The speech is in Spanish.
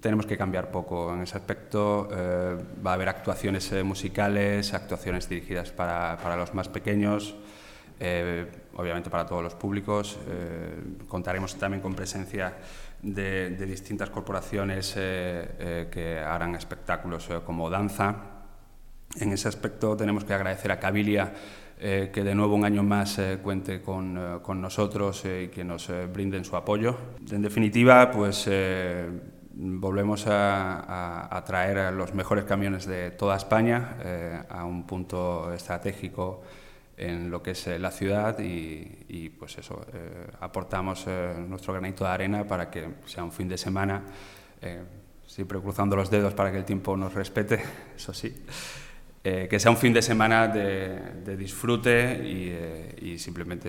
tenemos que cambiar poco en ese aspecto. Va a haber actuaciones musicales, actuaciones dirigidas para los más pequeños, obviamente para todos los públicos. Contaremos también con presencia de distintas corporaciones que harán espectáculos como danza. En ese aspecto tenemos que agradecer a Cabilia que de nuevo un año más cuente con nosotros y que nos brinden su apoyo. En definitiva, pues volvemos a traer los mejores camiones de toda España a un punto estratégico en lo que es la ciudad y pues eso, aportamos nuestro granito de arena para que sea un fin de semana, siempre cruzando los dedos para que el tiempo nos respete, eso sí, que sea un fin de semana de disfrute y simplemente